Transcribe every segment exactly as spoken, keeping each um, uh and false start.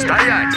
Стоять!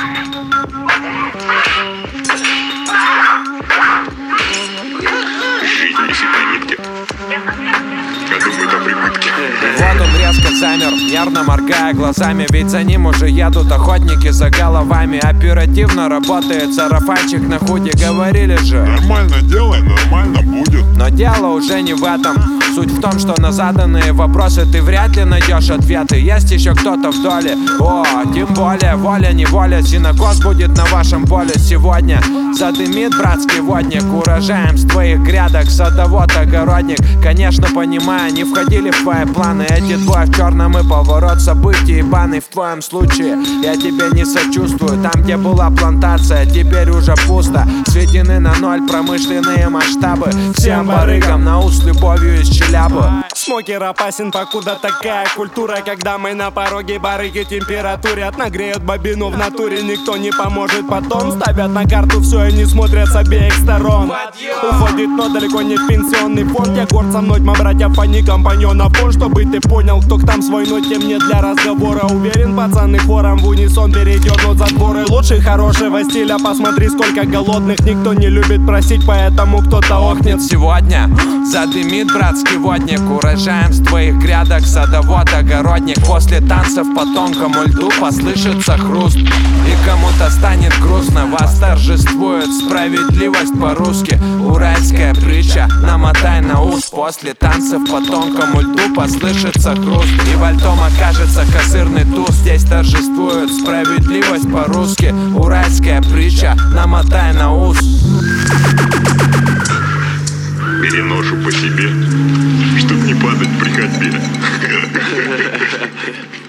Жизнь не секретки. Я думаю, это прибытки. Вот он резко замер, нервно моргая глазами. Ведь за ним уже едут охотники за головами. Оперативно работает сарафанчик на худе. Говорили же, Нормально делай, нормально будет. но дело уже не в этом. Суть в том, что на заданные вопросы ты вряд ли найдешь ответы. Есть еще кто-то в доле. О, тем более, воля-неволя, синокос будет на вашем поле сегодня. Задымит братский водник урожаем с твоих грядок, садовод-огородник. Конечно, понимаю, не входили в твои планы эти двое в черном и поворот событий ебаный. В твоем случае я тебе не сочувствую. Там, где была плантация, теперь уже пусто. Сведены на ноль промышленные масштабы. Всем барыгам на ус с любовью из Челябы. Смокер опасен, покуда такая культура. Когда мы на пороге барыги температурят, нагреют бобину в натуре, никто не поможет потом. Ставят на карту все и не смотрят с обеих сторон. Уходит, но далеко не в пенсионный фонд. Я горд со мной, мои братья, а не компаньона фон. Чтобы ты понял, кто к там свой, но тем не для разговора. Уверен, пацаны хором в унисон передернут затворы. Лучше хорошего стиля, посмотри, сколько голодных. Никто не любит просить, поэтому кто-то охнет. Сегодня задымит братский водник урожаем с твоих грядок, садовод-огородник. После танцев по тонкому льду послышится хруст, и кому-то станет грустно. Восторжествует справедливость по-русски. Уральская притча, намотай на ус. После танцев по тонкому льду послышится хруст, и в альтом окажется козырный туз. Здесь торжествует справедливость по-русски. Уральская притча, намотай на ус. Переношу по себе, чтоб не падать при ходьбе.